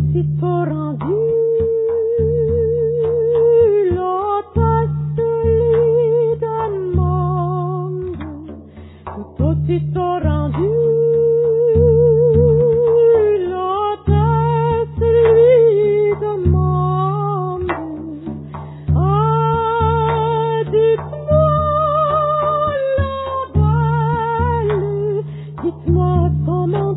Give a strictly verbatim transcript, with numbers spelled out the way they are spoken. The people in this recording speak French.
aussitôt rendu, l'autre celui d'un monde, tout aussitôt rendu, l'autre celui d'un monde. Ah, dites-moi la belle, dites-moi comment